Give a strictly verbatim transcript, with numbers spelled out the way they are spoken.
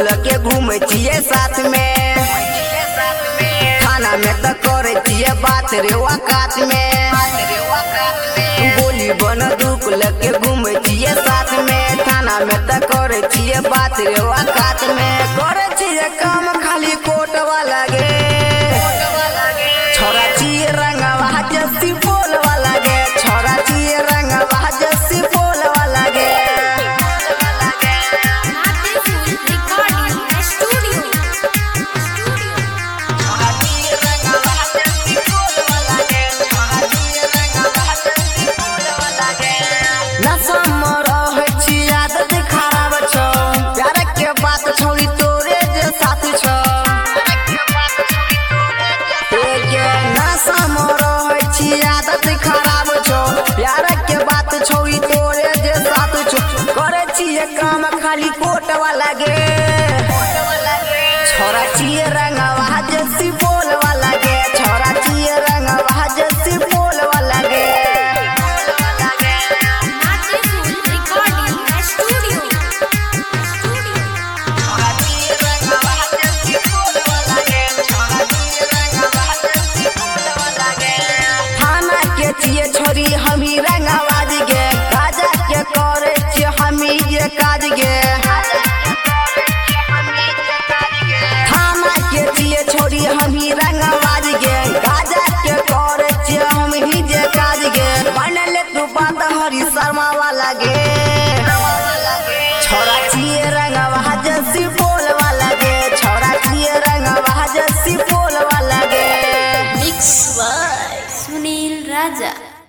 दुख लगे घूमे छिए साथ में, थाना में तो करे छिए बात रे औकात में, बोली बन दुख लगे घूमे छिए साथ में, थाना में तो करे छिए बात रे औकात में, करे छिए काम खाली कोट वाला गे, छोरा छिए रंगवा जस्सी बोल वाला गे, छोरा छिए रंगवा जस्सी बोल वाला गे। आदत खराब छो प्यार के बात छोड़ी तोरे जे साथ छो, करे छिए काम खाली कोट वाला गे, छोरा छिए रंगवा जस्सी बोल वाला गे, छोरा छिए रंगवा जस्सी बोल वाला गे। छिए छोरी हमी रंगवाज गे, राजा के करे छिए हमी ये काज गे, थाना के छिए छोरी हमी रंगवाज गे, राजा के करे छिए हम ही जे काज गे, बनल तू बात हरी शर्मा वाला गे, छोरा छिए रंगवा जस्सी बोल वाला गे, छोरा छिए रंगवा जस्सी बोल वाला गे। Mix by Sunil Raja.